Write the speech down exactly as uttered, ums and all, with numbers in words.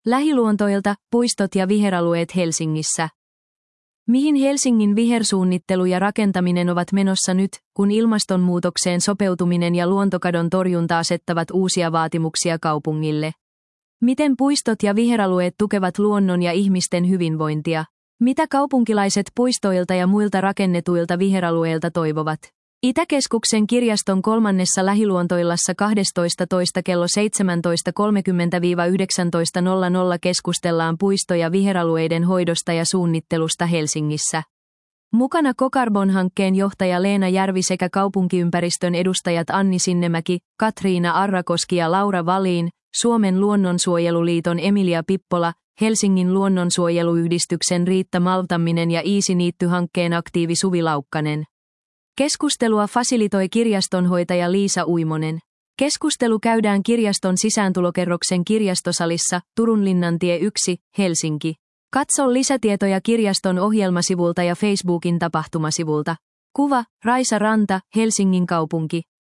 Lähiluontoilta, puistot ja viheralueet Helsingissä. Mihin Helsingin vihersuunnittelu ja rakentaminen ovat menossa nyt, kun ilmastonmuutokseen sopeutuminen ja luontokadon torjunta asettavat uusia vaatimuksia kaupungille? Miten puistot ja viheralueet tukevat luonnon ja ihmisten hyvinvointia? Mitä kaupunkilaiset puistoilta ja muilta rakennetuilta viheralueilta toivovat? Itäkeskuksen kirjaston kolmannessa lähiluontoillassa kahdestoista toista kello seitsemäntoista kolmekymmentä - yhdeksäntoista nolla nolla keskustellaan puisto- ja viheralueiden hoidosta ja suunnittelusta Helsingissä. Mukana Cocarbon-hankkeen johtaja Leena Järvi sekä kaupunkiympäristön edustajat Anni Sinnemäki, Katriina Arrakoski ja Laura Valiin, Suomen luonnonsuojeluliiton Emilia Pippola, Helsingin luonnonsuojeluyhdistyksen Riitta Maltamminen ja Iisi-Niitty-hankkeen aktiivi Suvi Laukkanen. Keskustelua fasilitoi kirjastonhoitaja Liisa Uimonen. Keskustelu käydään kirjaston sisääntulokerroksen kirjastosalissa, Turun Linnantie yksi, Helsinki. Katso lisätietoja kirjaston ohjelmasivulta ja Facebookin tapahtumasivulta. Kuva, Raisa Ranta, Helsingin kaupunki.